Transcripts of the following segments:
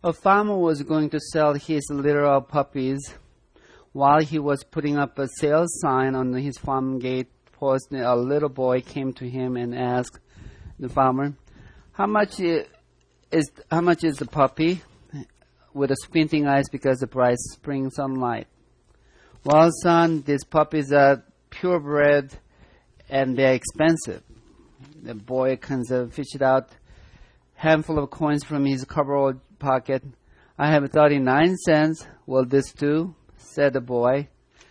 A farmer was going to sell his litter of puppies. While he was putting up a sale sign on his farm gate post, a little boy came to him and asked the farmer, How much is the puppy?" with a squinting eyes because of the bright spring sunlight. "Well, son, these puppies are purebred and they're expensive." The boy kind of fished out a handful of coins from his coverall pocket. "I have 39 cents. Will this do?" said the boy.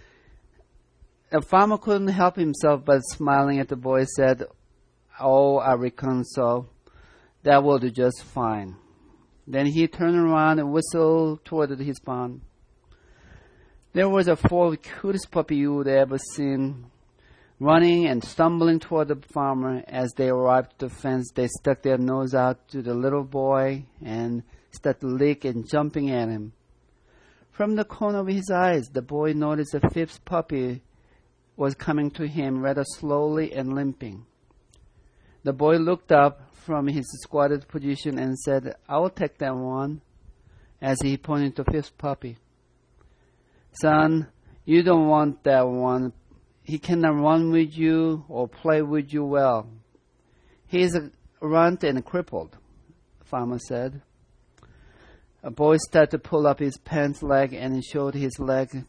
The farmer couldn't help himself but smiling at the boy said, "Oh, I reckon so. That will do just fine." Then he turned around and whistled toward his barn. There was a four of the cutest puppy you would ever seen. Running and stumbling toward the farmer. As they arrived at the fence, they stuck their nose out to the little boy and started licking and jumping at him. From the corner of his eyes, the boy noticed the fifth puppy was coming to him rather slowly and limping. The boy looked up from his squatted position and said, "I'll take that one," as he pointed to the fifth puppy. "Son, you don't want that one. He cannot run with you or play with you well. He's runt and crippled," the farmer said. A boy started to pull up his pants leg and showed his leg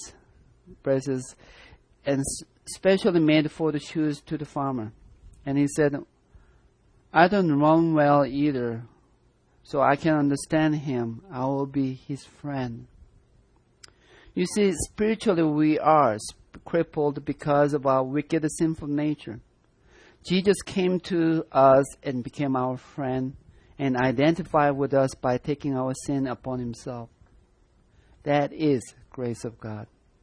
braces and specially made for the shoes to the farmer. And he said, "I don't run well either, so I can understand him. I will be his friend." You see, spiritually we are crippled because of our wicked, sinful nature. Jesus came to us and became our friend and identified with us by taking our sin upon himself. That is grace of God.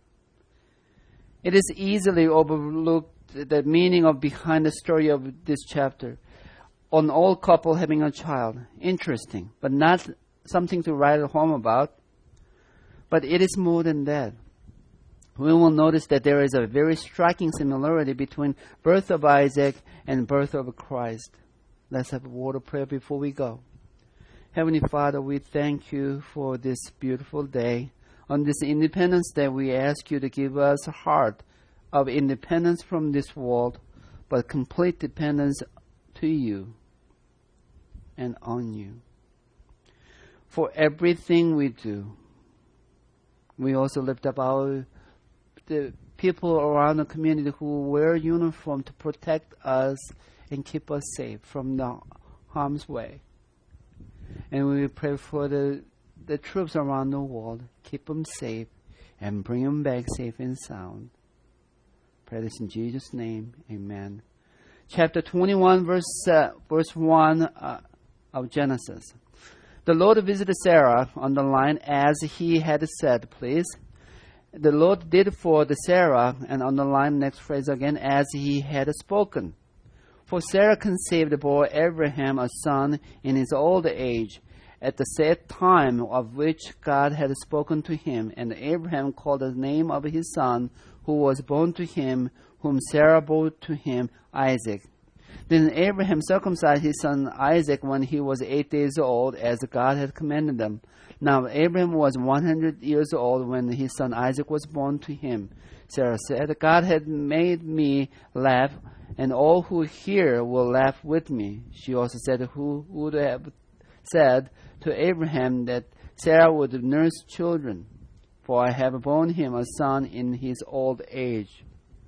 It is easily overlooked the meaning of behind the story of this chapter. An old couple having a child. Interesting, but not something to write home about. But it is more than that. We will notice that there is a very striking similarity between birth of Isaac and birth of Christ. Let's have a word of prayer before we go. Heavenly Father, we thank you for this beautiful day. On this Independence Day, we ask you to give us a heart of independence from this world, but complete dependence to you and on you. For everything we do, we also lift up the people around the community who wear uniform to protect us and keep us safe from the harm's way. And we pray for the troops around the world. Keep them safe and bring them back safe and sound. Pray this in Jesus' name. Amen. Chapter 21, verse 1 of Genesis. The Lord visited Sarah on the line as he had said, please. The Lord did for the Sarah, and on the line, next phrase again, as he had spoken. For Sarah conceived bore Abraham a son in his old age, at the set time of which God had spoken to him. And Abraham called the name of his son, who was born to him, whom Sarah bore to him, Isaac. Then Abraham circumcised his son Isaac when he was 8 days old, as God had commanded them. Now Abraham was 100 years old when his son Isaac was born to him. Sarah said, "God had made me laugh, and all who hear will laugh with me." She also said, "Who would have said to Abraham that Sarah would nurse children? For I have borne him a son in his old age."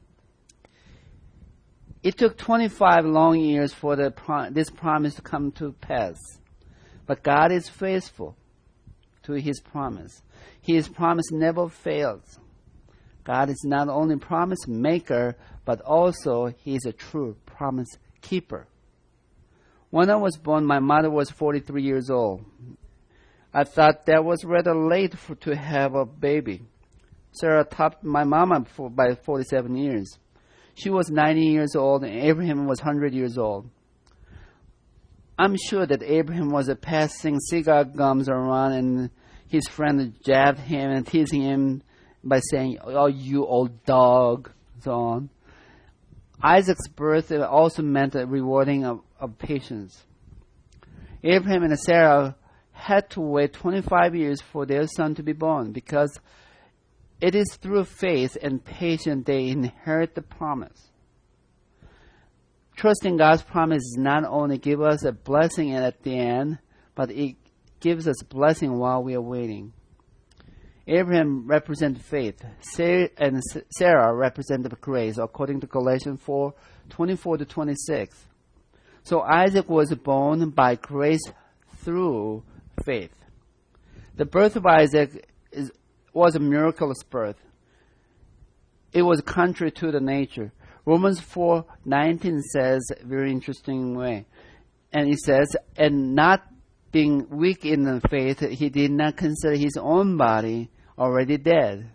It took 25 long years for this promise to come to pass. But God is faithful to his promise. His promise never fails. God is not only promise maker, but also he is a true promise keeper. When I was born, my mother was 43 years old. I thought that was rather late to have a baby. Sarah topped my mama by 47 years. She was 90 years old, and Abraham was 100 years old. I'm sure that Abraham was passing cigar gums around, and his friend jabbed him and teasing him by saying, "Oh, you old dog," and so on. Isaac's birth also meant a rewarding of patience. Abraham and Sarah had to wait 25 years for their son to be born, because it is through faith and patience they inherit the promise. Trusting God's promise not only give us a blessing at the end, but it gives us blessing while we are waiting. Abraham represented faith, and Sarah represented grace, according to Galatians 4:24-26. So Isaac was born by grace through faith. The birth of Isaac was a miraculous birth. It was contrary to the nature. Romans 4:19 says, very interesting way, and it says, and not being weak in the faith, he did not consider his own body already dead,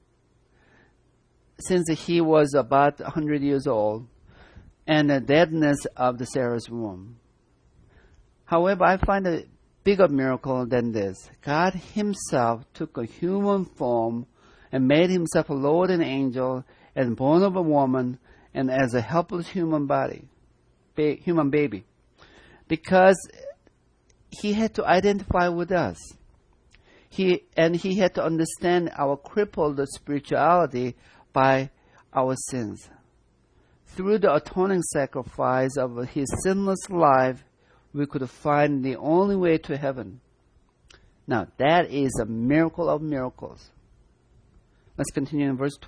since he was about 100 years old, and the deadness of the Sarah's womb. However, I find a bigger miracle than this. God himself took a human form and made himself a Lord and angel, and born of a woman, and as a helpless human baby, because he had to identify with us. He had to understand our crippled spirituality by our sins. Through the atoning sacrifice of his sinless life, we could find the only way to heaven. Now, that is a miracle of miracles. Let's continue in verse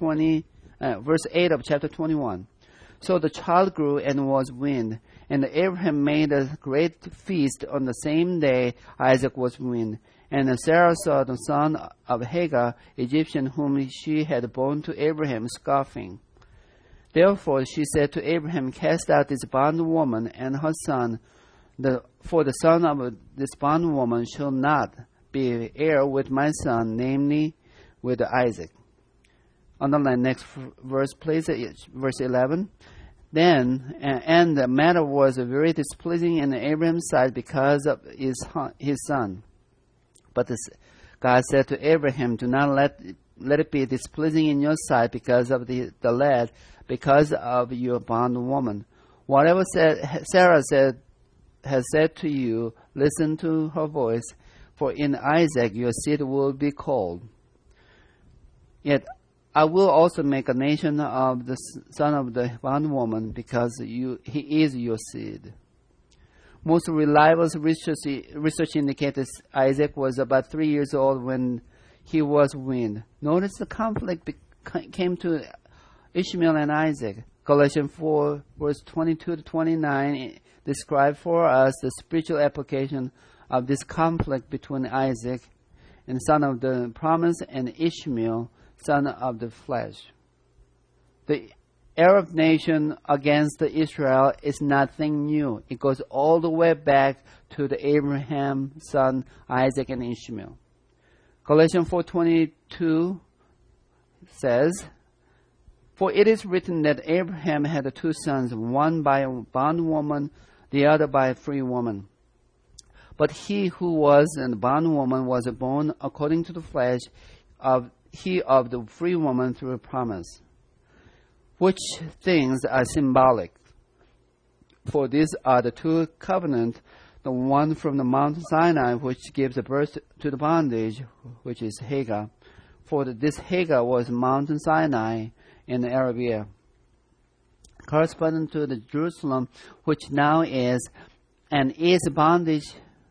8 of chapter 21. So the child grew and was weaned, and Abraham made a great feast on the same day Isaac was weaned. And Sarah saw the son of Hagar, Egyptian, whom she had borne to Abraham, scoffing. Therefore she said to Abraham, cast out this bondwoman and her son, for the son of this bondwoman shall not be heir with my son, namely with Isaac. Underline next verse, please, verse 11. Then, and the matter was very displeasing in Abraham's sight because of his son. But God said to Abraham, do not let it be displeasing in your sight because of the lad, because of your bondwoman. Whatever Sarah has said to you, listen to her voice, for in Isaac your seed will be called. Yet I will also make a nation of the son of the bondwoman, because he is your seed. Most reliable research indicates Isaac was about 3 years old when he was weaned. Notice the conflict came to Ishmael and Isaac. Galatians 4, verse 22-29 describe for us the spiritual application of this conflict between Isaac, and son of the promise, and Ishmael, son of the flesh. The Arab nation against Israel is nothing new. It goes all the way back to the Abraham, son Isaac, and Ishmael. Galatians 4:22 says, for it is written that Abraham had 2 sons, one by a bondwoman, the other by a free woman. But he who was a bondwoman was born according to the flesh, of the free woman through a promise. Which things are symbolic? For these are the 2 covenants, the one from the Mount Sinai, which gives birth to the bondage, which is Hagar. For this Hagar was Mount Sinai in Arabia, corresponding to the Jerusalem, which now is and is bondage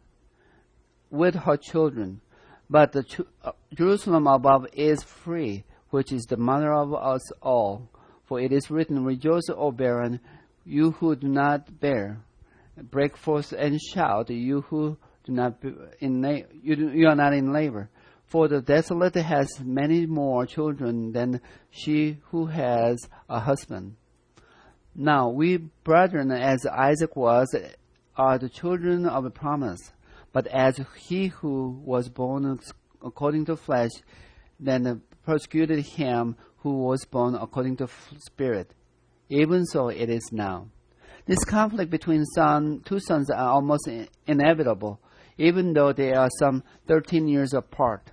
with her children. But the Jerusalem above is free, which is the mother of us all. For it is written, rejoice, O barren, you who do not bear. Break forth and shout, you who do not you are not in labor. For the desolate has many more children than she who has a husband. Now we, brethren, as Isaac was, are the children of the promise. But as he who was born according to flesh, then persecuted him who was born according to spirit. Even so it is now. This conflict between 2 sons are almost inevitable, even though they are some 13 years apart.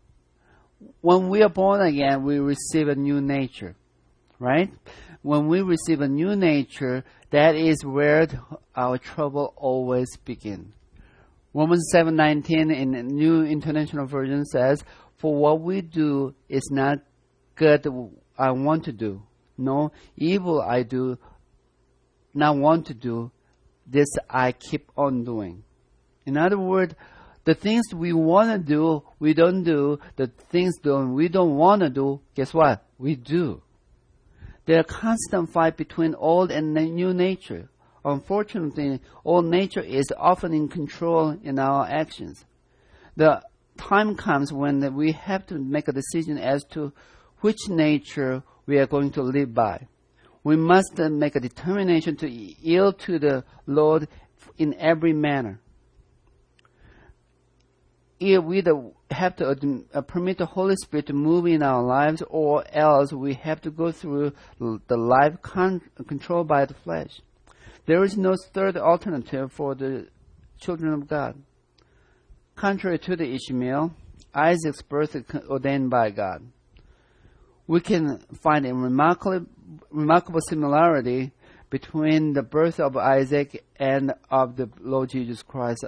When we are born again, we receive a new nature, right? When we receive a new nature, that is where our trouble always begins. Romans 7:19 in the New International Version says, "For what we do is not good I want to do. No, evil I do not want to do. This I keep on doing." In other words, the things we want to do, we don't do. The things we don't want to do, guess what? We do. There's a constant fight between old and new nature. Unfortunately, old nature is often in control in our actions. The time comes when we have to make a decision as to which nature we are going to live by. We must make a determination to yield to the Lord in every manner. Either we have to permit the Holy Spirit to move in our lives, or else we have to go through the life controlled by the flesh. There is no third alternative for the children of God. Contrary to the Ishmael, Isaac's birth is ordained by God. We can find a remarkable similarity between the birth of Isaac and of the Lord Jesus Christ.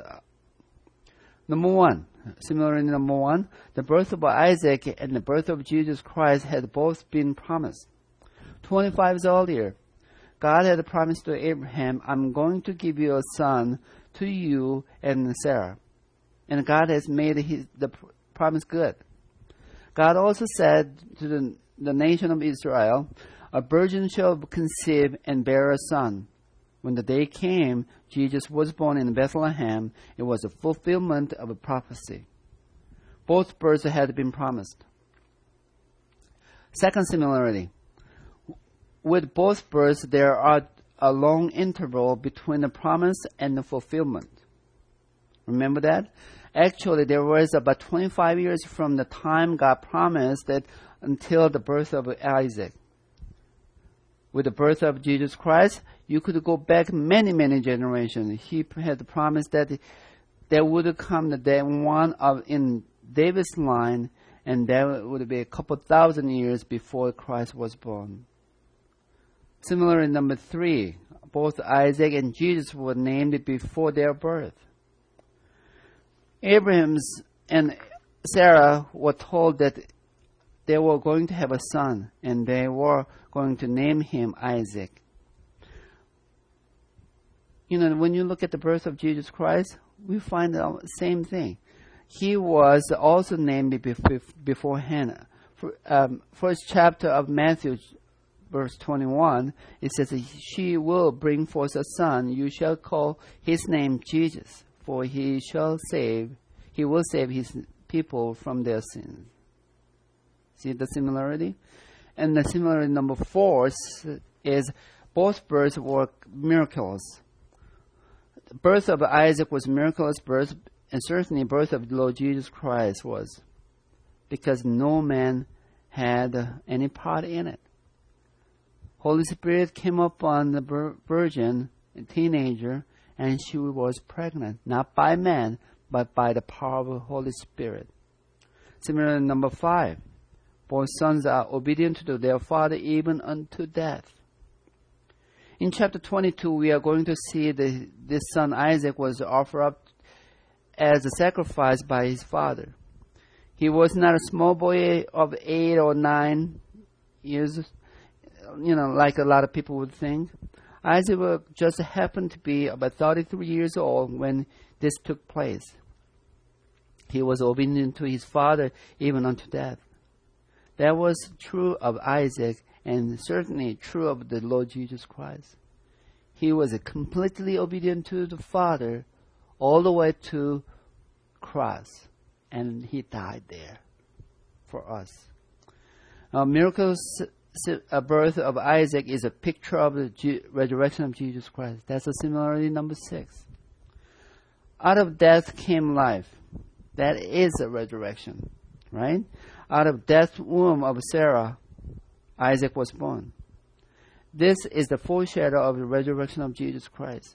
Similarity number one, the birth of Isaac and the birth of Jesus Christ had both been promised. 25 years earlier, God had promised to Abraham, "I'm going to give you a son to you and Sarah." And God has made the promise good. God also said to the nation of Israel, "A virgin shall conceive and bear a son." When the day came, Jesus was born in Bethlehem. It was a fulfillment of a prophecy. Both births had been promised. Second similarity. With both births, there are a long interval between the promise and the fulfillment. Remember that? Actually, there was about 25 years from the time God promised it until the birth of Isaac. With the birth of Jesus Christ, you could go back many, many generations. He had promised that there would come the day one in David's line, and there would be a couple thousand years before Christ was born. Similarly, number 3, both Isaac and Jesus were named before their birth. Abraham and Sarah were told that they were going to have a son, and they were going to name him Isaac. When you look at the birth of Jesus Christ, we find the same thing. He was also named beforehand. First chapter of Matthew, verse 21, it says, "She will bring forth a son. You shall call his name Jesus, for he will save his people from their sins." See the similarity? And the similarity number 4 is both births were miracles. The birth of Isaac was miraculous birth, and certainly the birth of the Lord Jesus Christ was, because no man had any part in it. Holy Spirit came upon the virgin, a teenager, and she was pregnant, not by man, but by the power of the Holy Spirit. Similarly, number 5, both sons are obedient to their father even unto death. In chapter 22, we are going to see this son Isaac was offered up as a sacrifice by his father. He was not a small boy of 8 or 9 years, like a lot of people would think. Isaac just happened to be about 33 years old when this took place. He was obedient to his father even unto death. That was true of Isaac, and certainly true of the Lord Jesus Christ. He was completely obedient to the Father all the way to cross, and he died there for us. Miracles birth of Isaac is a picture of the resurrection of Jesus Christ. That's a similarity number 6. Out of death came life. That is a resurrection, right? Out of death's womb of Sarah, Isaac was born. This is the foreshadow of the resurrection of Jesus Christ.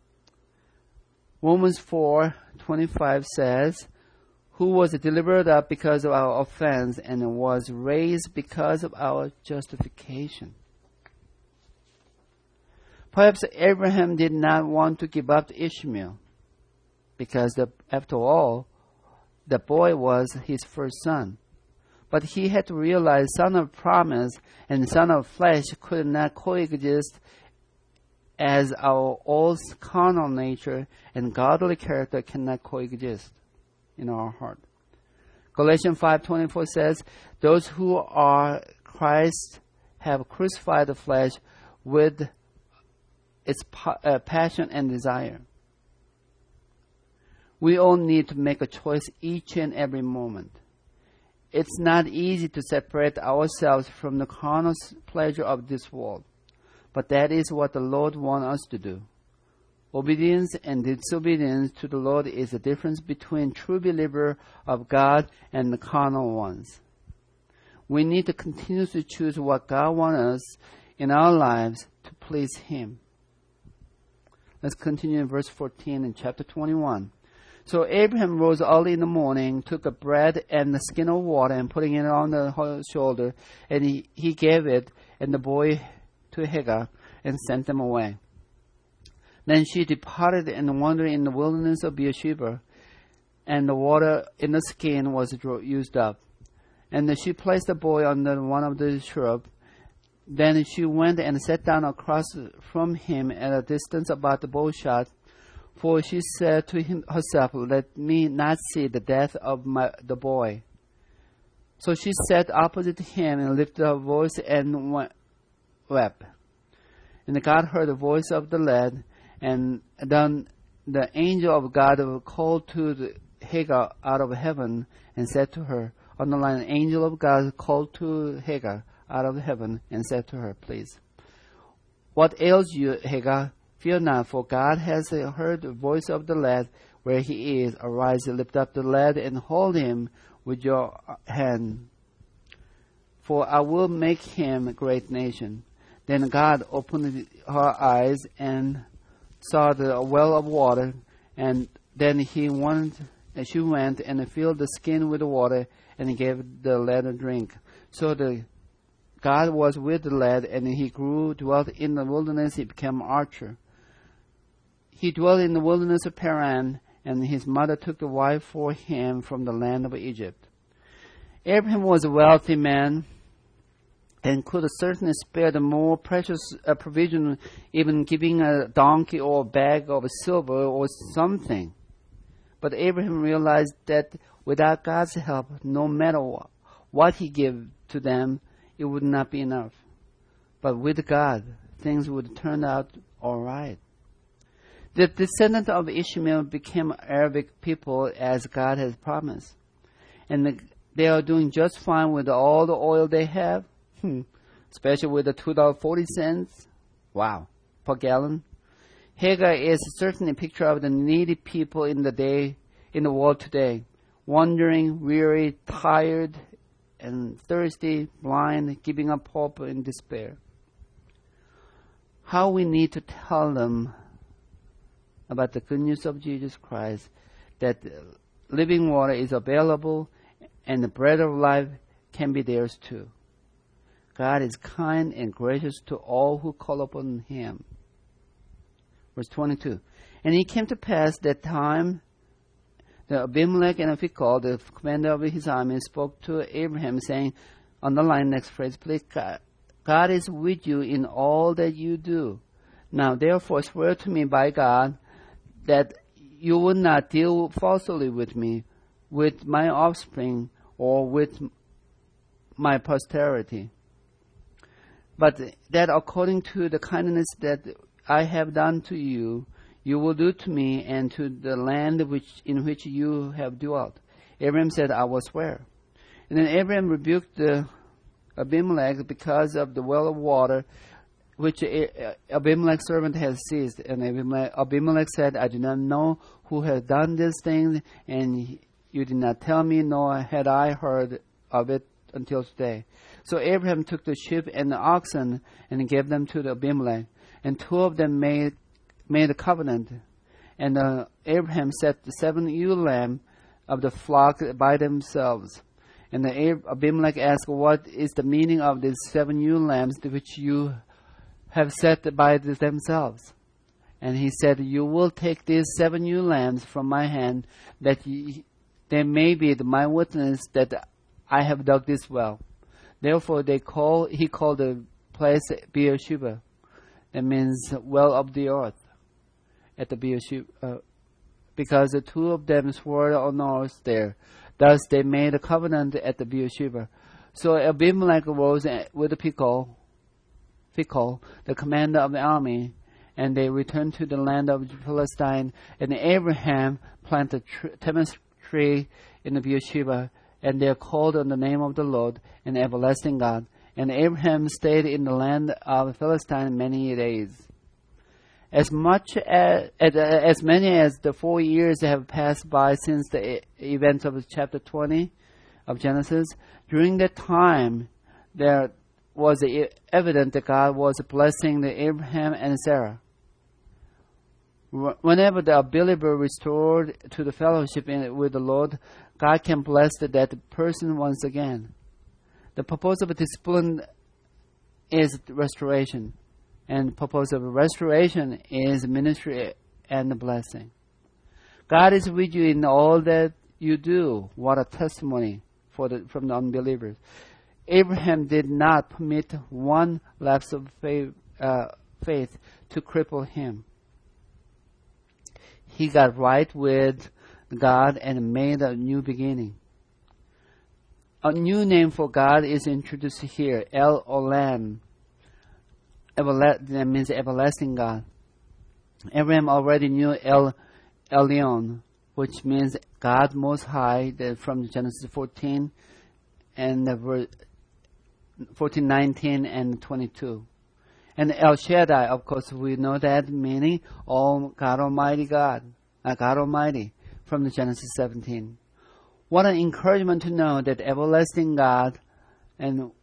Romans 4:25 says, "Who was delivered up because of our offense and was raised because of our justification." Perhaps Abraham did not want to give up Ishmael because after all, the boy was his first son. But he had to realize son of promise and son of flesh could not coexist, as our old carnal nature and godly character cannot coexist in our heart. Galatians 5:24 says, "Those who are Christ have crucified the flesh with its passion and desire." We all need to make a choice each and every moment. It's not easy to separate ourselves from the carnal pleasure of this world, but that is what the Lord wants us to do. Obedience and disobedience to the Lord is the difference between true believer of God and the carnal ones. We need to continue to choose what God wants us in our lives to please Him. Let's continue in verse 14 in chapter 21. "So Abraham rose early in the morning, took a bread and a skin of water, and putting it on her shoulder, and he gave it and the boy to Hagar, and sent them away. Then she departed and wandered in the wilderness of Beersheba, and the water in the skin was used up. And she placed the boy under one of the shrubs. Then she went and sat down across from him at a distance about the bow shot. For she said to herself, 'Let me not see the death of the boy.' So she sat opposite him and lifted her voice and wept. And God heard the voice of the lad, and then the angel of God called to Hagar out of heaven and said to her," underline, angel of God called to Hagar out of heaven and said to her, please, "What ails you, Hagar? Fear not, for God has heard the voice of the lad where he is. Arise, lift up the lad and hold him with your hand, for I will make him a great nation." Then God opened her eyes and saw the well of water, and then she went and filled the skin with water and gave the lad a drink. So God was with the lad, and he dwelt in the wilderness. He became archer. He dwelt in the wilderness of Paran, and his mother took the wife for him from the land of Egypt. Abraham was a wealthy man and could certainly spare the more precious provision, even giving a donkey or a bag of silver or something. But Abraham realized that without God's help, no matter what he gave to them, it would not be enough. But with God, things would turn out all right. The descendants of Ishmael became Arabic people as God has promised. And they are doing just fine with all the oil they have, especially with the $2.40, wow, per gallon. Hagar is certainly a picture of the needy people in the world today, wandering, weary, tired, and thirsty, blind, giving up hope in despair. How we need to tell them about the good news of Jesus Christ, that living water is available and the bread of life can be theirs too. God is kind and gracious to all who call upon Him. Verse 22. And it came to pass that time the Abimelech and Phicol, the commander of his army, spoke to Abraham, saying, underline next phrase, please, God is with you in all that you do. Now therefore swear to me by God that you will not deal falsely with me, with my offspring, or with my posterity, but that according to the kindness that I have done to you, you will do to me and to the land in which you have dwelt. Abraham said, I will swear. And then Abraham rebuked Abimelech because of the well of water which Abimelech's servant has seized. And Abimelech said, I do not know who has done this thing, and you did not tell me, nor had I heard of it until today. So Abraham took the sheep and the oxen and gave them to the Abimelech, and two of them made a covenant. And Abraham set the 7 ewe lambs of the flock by themselves. And Abimelech asked, what is the meaning of these 7 ewe lambs which you have set by themselves? And he said, "You will take these 7 ewe lambs from my hand, that they may be my witness that I have dug this well." Therefore he called the place Beersheba. That means well of the earth at the Beersheba, because the 2 of them swore on oath there. Thus they made a covenant at the Beersheba. So Abimelech rose with Phicol, the commander of the army, and they returned to the land of Palestine. And Abraham planted Temas tree in the Beersheba, and they are called on the name of the Lord, an everlasting God. And Abraham stayed in the land of Palestine many days. As many as the 4 years have passed by since the events of chapter 20 of Genesis, during that time there was evident that God was blessing Abraham and Sarah. Whenever the believer restored to the fellowship with the Lord, God can bless that person once again. The purpose of discipline is restoration, and the purpose of restoration is ministry and blessing. God is with you in all that you do. What a testimony from the unbelievers. Abraham did not permit one lapse of faith to cripple him. He got right with God and made a new beginning. A new name for God is introduced here, El Olam. That means everlasting God. Abraham already knew El Elyon, which means God Most High, from Genesis 14 and 14, 19, and 22. And El Shaddai, of course, we know that meaning, God Almighty, God Almighty, from the Genesis 17. What an encouragement to know that everlasting God and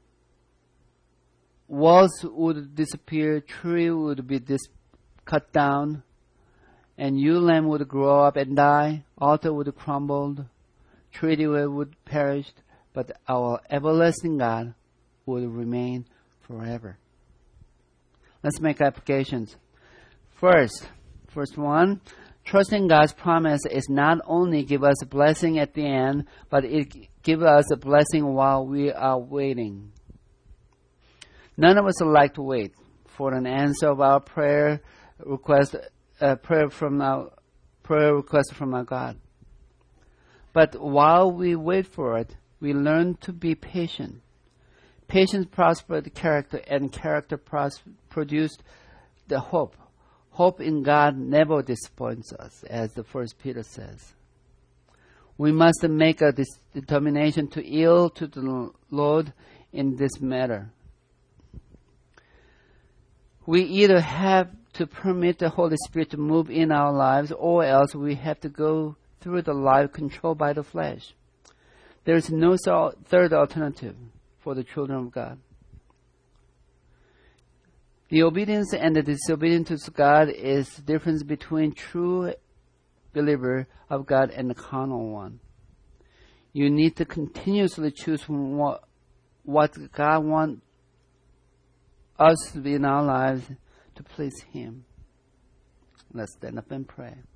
walls would disappear, tree would be cut down, and ewe lamb would grow up and die, altar would crumble, treaty would perish, but our everlasting God would remain forever. Let's make applications. First one, trusting God's promise is not only give us a blessing at the end, but it gives us a blessing while we are waiting. None of us like to wait for an answer of our prayer request from our God. But while we wait for it, we learn to be patient. Patience prospered the character, and character produced the hope. Hope in God never disappoints us, as the First Peter says. We must make a determination to yield to the Lord in this matter. We either have to permit the Holy Spirit to move in our lives, or else we have to go through the life controlled by the flesh. There is no third alternative for the children of God. The obedience and the disobedience to God is the difference between true believer of God and the carnal one. You need to continuously choose what God wants us to be in our lives to please Him. Let's stand up and pray.